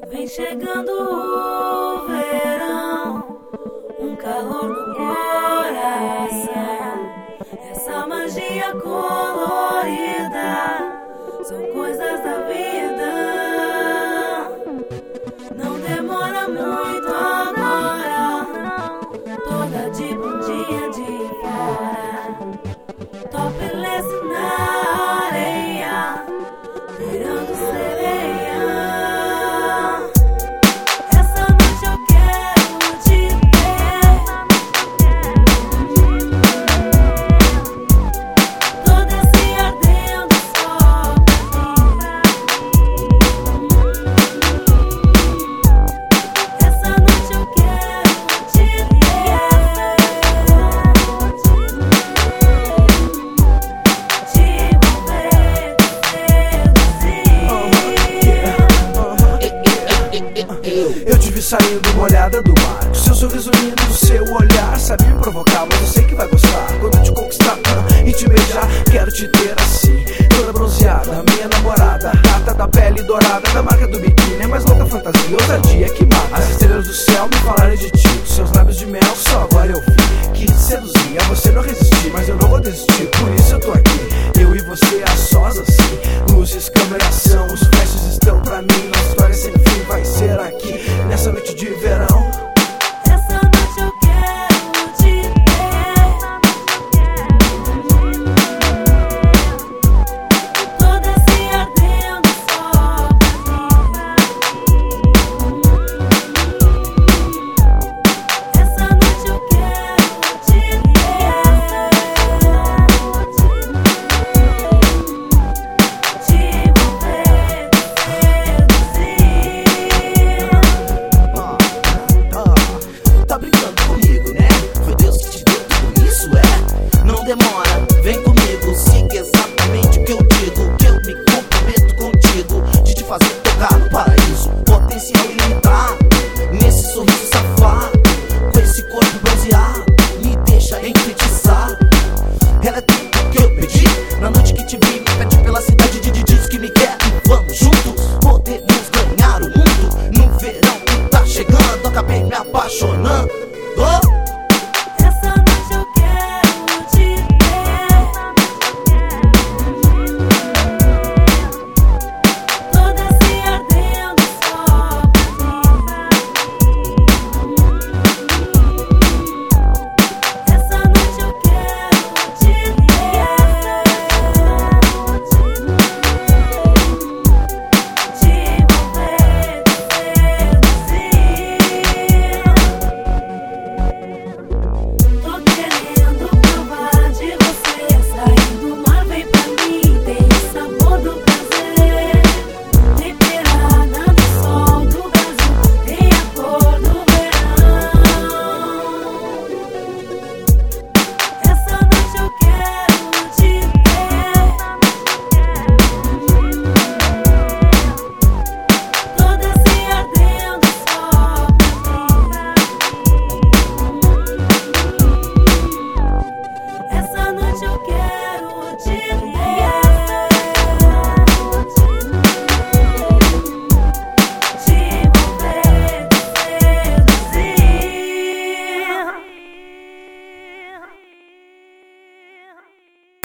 Vem chegando o verão, um calor no coração. Essa magia colorida são coisas da vida. Não demora muito agora, toda de bundinha de fora. Topless na areia, virando sereia. Eu te vi saindo molhada do mar, com seu sorriso lindo, o seu olhar sabe me provocar, mas eu sei que vai gostar. Quando eu te conquistar e te beijar, quero te ter assim, toda bronzeada, minha namorada, gata da pele dourada, da marca do biquíni, é mais louca fantasia, ousadia que mata. As estrelas do céu me falarem de ti, com seus lábios de mel, só agora eu vi que te seduzir, a você não resisti, mas eu não vou desistir, por isso eu tô aqui, eu e você a sós assim, luzes, câmera e ação, os flashes estão pra mim, nossa história sem fim vai ser aqui, nessa noite de verão.